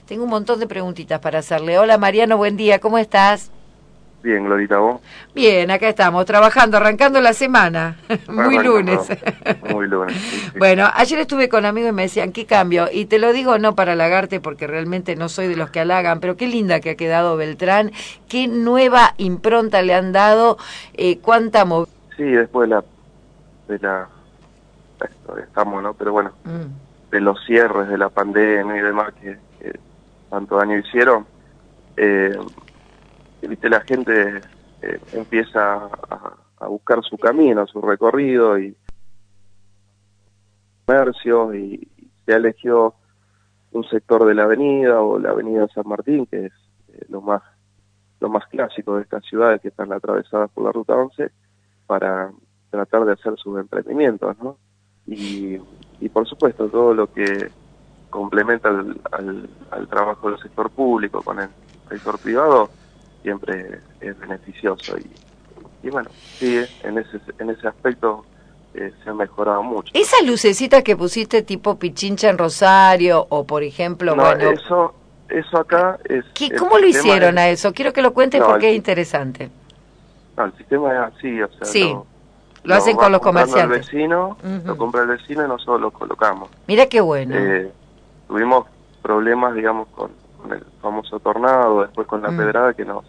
Tengo un montón de preguntitas para hacerle. Hola Mariano, buen día, ¿cómo estás? Bien, Glorita, ¿vos? Bien, acá estamos, trabajando, arrancando la semana. Muy lunes. Muy lunes, sí. Bueno, ayer estuve con amigos y me decían, ¿qué cambio? Y te lo digo no para halagarte, porque realmente no soy de los que halagan, pero qué linda que ha quedado Beltrán, qué nueva impronta le han dado, cuánta Sí, después estamos, ¿no? Pero bueno, de los cierres de la pandemia y demás que tanto daño hicieron, viste, la gente empieza a buscar su camino, su recorrido y comercios y se ha elegido un sector de la avenida o la avenida San Martín, que es lo más clásico de estas ciudades que están atravesadas por la Ruta 11, para tratar de hacer sus emprendimientos, ¿no? Y por supuesto todo lo que complementa al trabajo del sector público con el sector privado siempre es beneficioso y bueno, sí, en ese aspecto se ha mejorado mucho. Esas lucecitas que pusiste tipo Pichincha en Rosario o por ejemplo, no, bueno, eso acá es... ¿Cómo lo hicieron a eso? Quiero que lo cuentes porque es interesante. No, el sistema es así, o sea, sí. Lo hacen con los comerciantes. El vecino, lo compra el vecino y nosotros lo colocamos. Mira qué bueno. Tuvimos problemas, digamos, con el famoso tornado, después con la pedrada que nos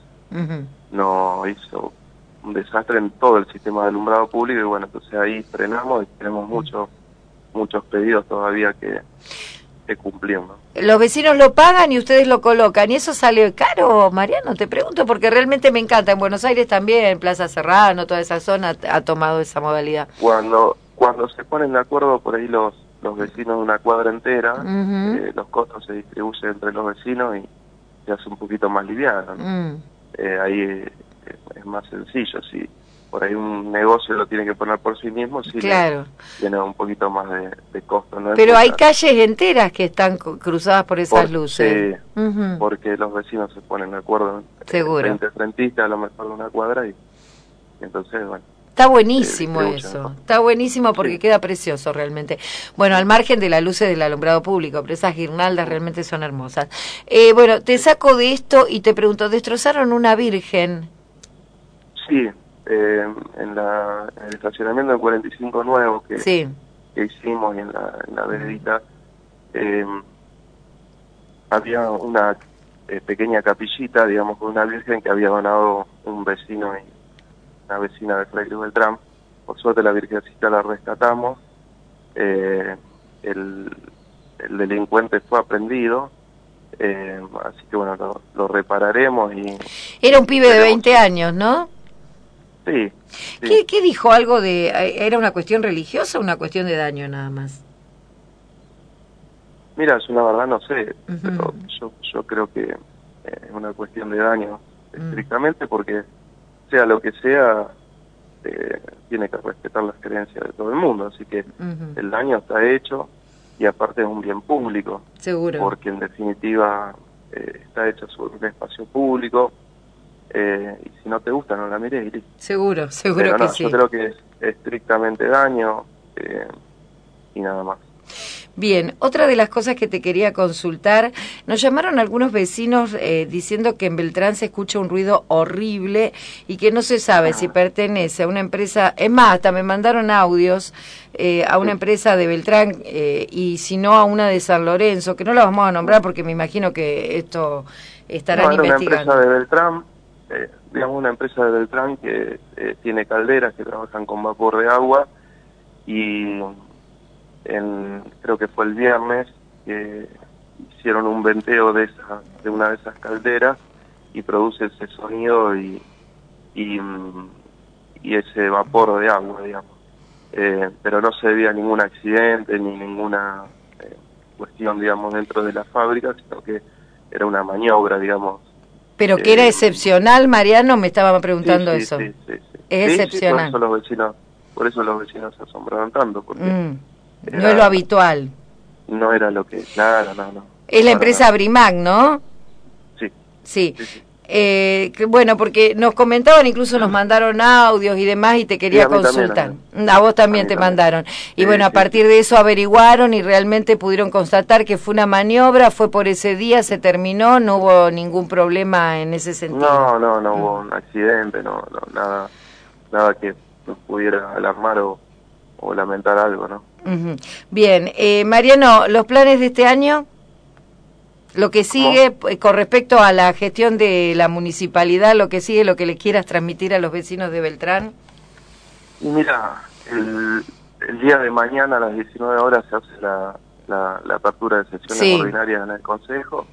hizo un desastre en todo el sistema de alumbrado público y bueno, entonces ahí frenamos y tenemos muchos pedidos todavía que cumplir, ¿no? Los vecinos lo pagan y ustedes lo colocan. ¿Y eso sale caro, Mariano? Te pregunto porque realmente me encanta. En Buenos Aires también, Plaza Serrano, toda esa zona ha tomado esa modalidad. Cuando se ponen de acuerdo por ahí los vecinos de una cuadra entera, los costos se distribuyen entre los vecinos y se hace un poquito más liviano, ¿no? Ahí es más sencillo. Si por ahí un negocio lo tiene que poner por sí mismo, sí, claro, tiene un poquito más de costo, ¿no? Pero hay calles enteras que están cruzadas por esas luces. Porque los vecinos se ponen de acuerdo. Seguro. Frente frentista, a lo mejor de una cuadra y entonces, bueno. Está buenísimo eso, está buenísimo porque queda precioso realmente. Bueno, al margen de las luces del alumbrado público, pero esas guirnaldas realmente son hermosas. Bueno, te saco de esto y te pregunto, ¿destrozaron una virgen? Sí, en el estacionamiento del 45 nuevo que hicimos y en la veredita, había una pequeña capillita, digamos, con una virgen que había donado un vecino y una vecina de Fray Luis Beltrán. Por suerte la virgencita la rescatamos, el delincuente fue aprendido, así que bueno, lo repararemos y... Era un pibe de 20 años, ¿no? Sí. ¿Qué dijo? ¿Algo de... ¿Era una cuestión religiosa o una cuestión de daño nada más? Mira, yo la verdad no sé, pero yo creo que es una cuestión de daño estrictamente porque sea lo que sea, tiene que respetar las creencias de todo el mundo, así que el daño está hecho y aparte es un bien público. Seguro. Porque en definitiva está hecho sobre un espacio público y si no te gusta no la mires y listo. Seguro pero que sí. Yo creo que es estrictamente daño y nada más. Bien, otra de las cosas que te quería consultar, nos llamaron algunos vecinos diciendo que en Beltrán se escucha un ruido horrible y que no se sabe si pertenece a una empresa, es más, hasta me mandaron audios a una empresa de Beltrán y si no a una de San Lorenzo, que no la vamos a nombrar porque me imagino que esto estarán investigando. Una empresa de Beltrán, digamos una empresa de Beltrán que tiene calderas que trabajan con vapor de agua y... creo que fue el viernes que hicieron un venteo de una de esas calderas y produce ese sonido y ese vapor de agua, digamos. Pero no se debía a ningún accidente ni ninguna cuestión, digamos, dentro de la fábrica, sino que era una maniobra, digamos. Pero que era excepcional, Mariano, me estaba preguntando eso. Sí. Es excepcional. Por eso los vecinos se asombraron tanto, porque... no es lo habitual. No era lo que... Claro, no. Es la empresa Brimac, ¿no? Sí. Sí. Bueno, porque nos comentaban, incluso nos mandaron audios y demás, y te quería consultar. A vos también te mandaron. Y bueno, a partir de eso averiguaron y realmente pudieron constatar que fue una maniobra, fue por ese día, se terminó, no hubo ningún problema en ese sentido. No hubo un accidente, nada que nos pudiera alarmar o lamentar algo, ¿no? Bien, Mariano, ¿los planes de este año? Lo que sigue, con respecto a la gestión de la municipalidad, lo que sigue, lo que le quieras transmitir a los vecinos de Beltrán. Y mira, el día de mañana a las 19 horas se hace la apertura de sesiones ordinarias en el Consejo.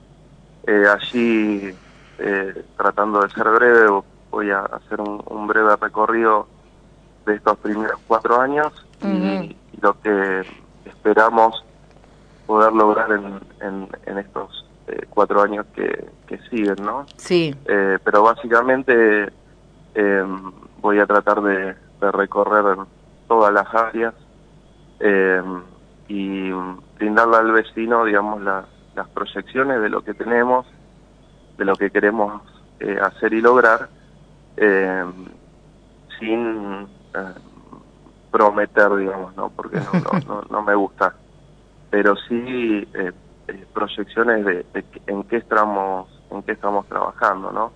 Allí, tratando de ser breve, voy a hacer un breve recorrido de estos primeros 4 años y lo que esperamos poder lograr en estos 4 años que siguen, ¿no? Sí. Pero básicamente voy a tratar de recorrer todas las áreas y brindarle al vecino, digamos, las proyecciones de lo que tenemos, de lo que queremos hacer y lograr, sin prometer, digamos, ¿no? Porque no me gusta. Pero sí proyecciones de en qué estamos trabajando, ¿no?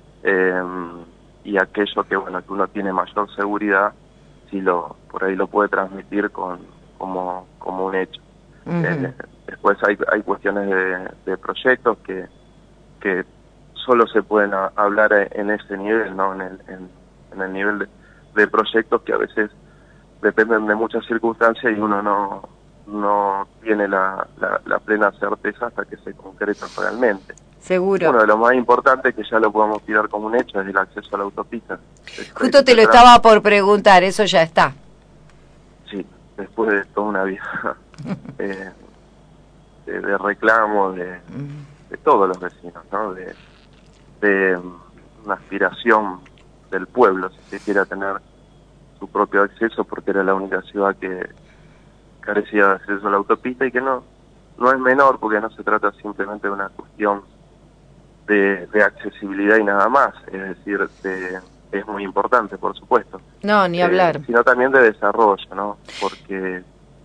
Y aquello que bueno, que uno tiene mayor seguridad, si por ahí lo puede transmitir como un hecho. Después hay cuestiones de proyectos que solo se pueden hablar en ese nivel, ¿no? En el nivel de proyectos que a veces dependen de muchas circunstancias y uno no tiene la plena certeza hasta que se concreta realmente. Seguro. Uno de los más importantes, que ya lo podemos tirar como un hecho, es el acceso a la autopista. Justo te lo estaba por preguntar, eso ya está. Sí, después de toda una vida de reclamo de todos los vecinos, ¿no? De una aspiración del pueblo, si se quiere, tener su propio acceso, porque era la única ciudad que carecía de acceso a la autopista y que no es menor, porque no se trata simplemente de una cuestión de accesibilidad y nada más, es decir, es muy importante, por supuesto. No, ni hablar. Sino también de desarrollo, ¿no? Porque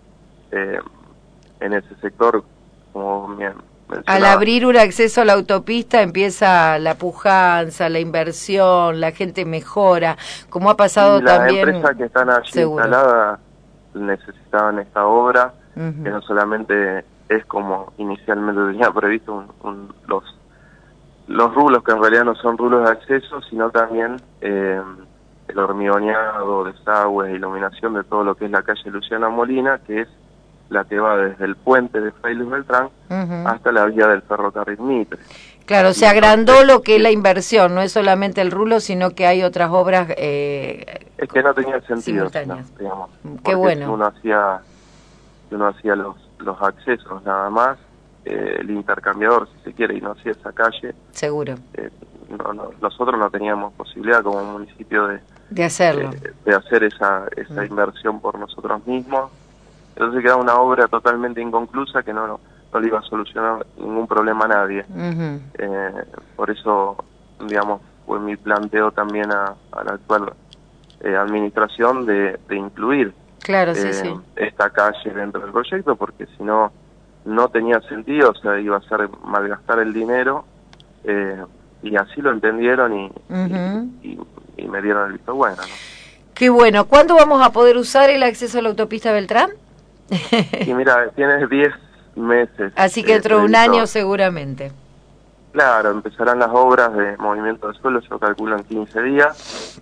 en ese sector, como bien mencionaba, al abrir un acceso a la autopista empieza la pujanza, la inversión, la gente mejora, como ha pasado también. Las empresas que están allí instaladas necesitaban esta obra, que no solamente es como inicialmente tenía previsto los rulos, que en realidad no son rulos de acceso, sino también el hormigoneado, desagües, iluminación de todo lo que es la calle Luciana Molina, que es la que va desde el puente de Fray Luis Beltrán hasta la vía del ferrocarril Mitre. Claro, se agrandó lo que es la inversión, no es solamente el rulo, sino que hay otras obras es que no tenía sentido, digamos. Qué bueno. Si uno hacía los accesos nada más, el intercambiador, si se quiere, y no hacía esa calle. Seguro. Nosotros no teníamos posibilidad como municipio de hacerlo. De hacer esa inversión por nosotros mismos. Entonces queda una obra totalmente inconclusa que no le iba a solucionar ningún problema a nadie. Por eso, digamos, fue mi planteo también a la actual administración de incluir esta calle dentro del proyecto, porque si no tenía sentido, o sea, iba a ser malgastar el dinero, y así lo entendieron y me dieron el visto bueno, ¿no? Qué bueno. ¿Cuándo vamos a poder usar el acceso a la autopista Beltrán? Y mira, tienes 10 meses. Así que dentro de un año seguramente. Claro, empezarán las obras de movimiento de suelo, yo calculo en 15 días.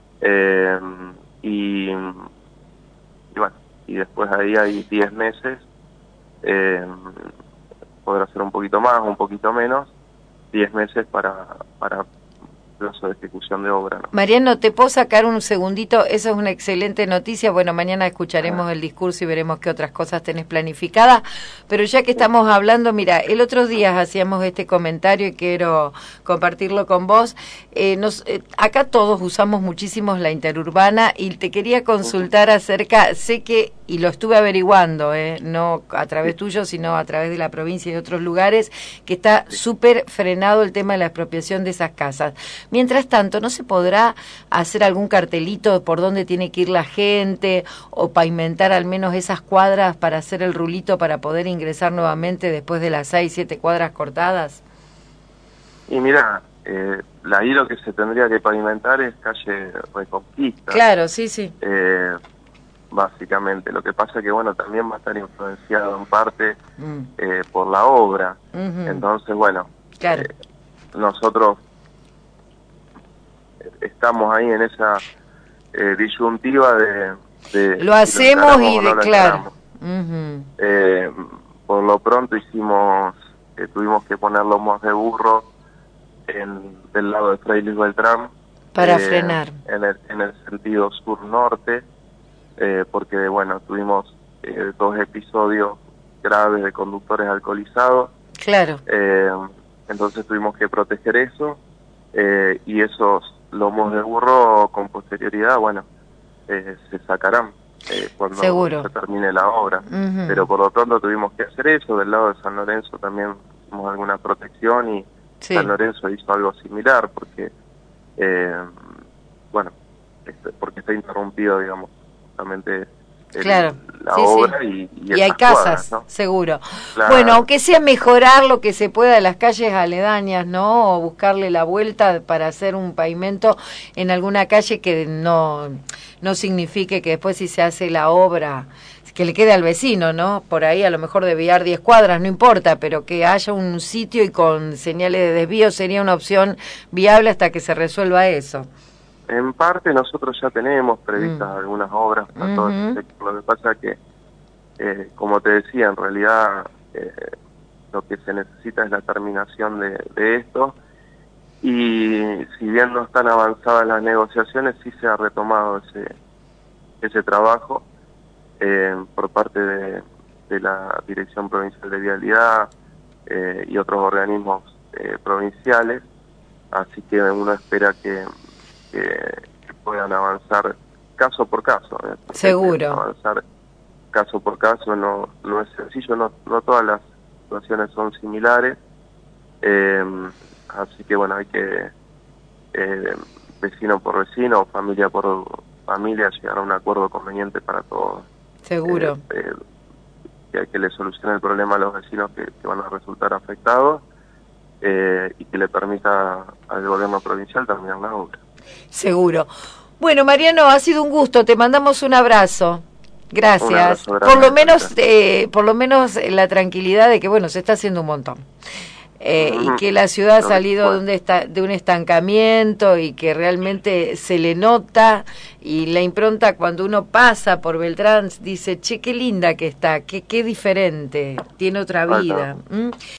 Y bueno, y después ahí hay 10 meses. Podrá ser un poquito más, un poquito menos. 10 meses para plazo de ejecución de obra, ¿no? Mariano, ¿te puedo sacar un segundito? Esa es una excelente noticia. Bueno, mañana escucharemos el discurso y veremos qué otras cosas tenés planificadas. Pero ya que estamos hablando, mira, el otro día hacíamos este comentario y quiero compartirlo con vos. Acá todos usamos muchísimo la interurbana y te quería consultar acerca, sé que, y lo estuve averiguando, no a través tuyo, sino a través de la provincia y de otros lugares, que está súper frenado el tema de la expropiación de esas casas. Mientras tanto, ¿no se podrá hacer algún cartelito por dónde tiene que ir la gente o pavimentar al menos esas cuadras para hacer el rulito para poder ingresar nuevamente después de las 6, 7 cuadras cortadas? Y mira, ahí lo que se tendría que pavimentar es calle Reconquista. Claro, sí, sí. Básicamente. Lo que pasa es que, bueno, también va a estar influenciado en parte por la obra. Entonces, bueno, claro. Nosotros estamos ahí en esa disyuntiva de lo hacemos y de claro. Por lo pronto tuvimos que poner lomos de burro del lado de Fray Luis Beltrán para frenar en el sentido sur-norte, porque bueno, tuvimos 2 episodios graves de conductores alcoholizados. Claro. Entonces tuvimos que proteger eso, y esos lomos de burro con posterioridad, bueno, se sacarán cuando seguro se termine la obra. Pero por lo pronto tuvimos que hacer eso. Del lado de San Lorenzo también hicimos alguna protección y sí. San Lorenzo hizo algo similar porque, bueno, porque está interrumpido, digamos, justamente claro, la sí, obra sí. y hay casas, cuadras, ¿no? Seguro. Claro. Bueno, aunque sea mejorar lo que se pueda de las calles aledañas, ¿no? O buscarle la vuelta para hacer un pavimento en alguna calle que no signifique que después si se hace la obra que le quede al vecino, ¿no? Por ahí a lo mejor desviar 10 cuadras, no importa, pero que haya un sitio y con señales de desvío sería una opción viable hasta que se resuelva eso. En parte nosotros ya tenemos previstas algunas obras para todo ese sector. Lo que pasa es que, como te decía, en realidad lo que se necesita es la terminación de esto, y si bien no están avanzadas las negociaciones, sí se ha retomado ese trabajo por parte de la Dirección Provincial de Vialidad y otros organismos provinciales, así que uno espera que puedan avanzar caso por caso. Seguro. Avanzar caso por caso no es sencillo, no todas las situaciones son similares, así que bueno, hay que vecino por vecino, familia por familia, llegar a un acuerdo conveniente para todos. Seguro. Que le solucione el problema a los vecinos que van a resultar afectados, y que le permita al gobierno provincial terminar la obra. Seguro. Bueno, Mariano, ha sido un gusto, te mandamos un abrazo. Gracias. Un abrazo grande, por lo menos la tranquilidad de que, bueno, se está haciendo un montón. Y que la ciudad ha salido de un estancamiento y que realmente se le nota, y la impronta cuando uno pasa por Beltrán dice, che, qué linda que está, qué diferente, tiene otra vida.